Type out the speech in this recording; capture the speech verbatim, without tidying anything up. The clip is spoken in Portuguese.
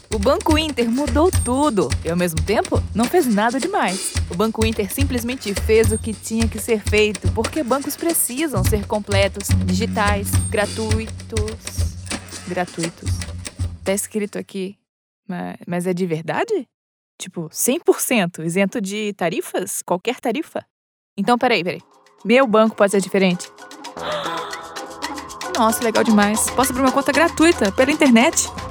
O Banco Inter mudou tudo e, ao mesmo tempo, não fez nada demais. O Banco Inter simplesmente fez o que tinha que ser feito, porque bancos precisam ser completos, digitais, gratuitos. Gratuitos. Tá escrito aqui, mas, mas é de verdade? Tipo, cem por cento isento de tarifas? Qualquer tarifa? Então, peraí, peraí. Meu banco pode ser diferente? Nossa, legal demais. Posso abrir uma conta gratuita pela internet?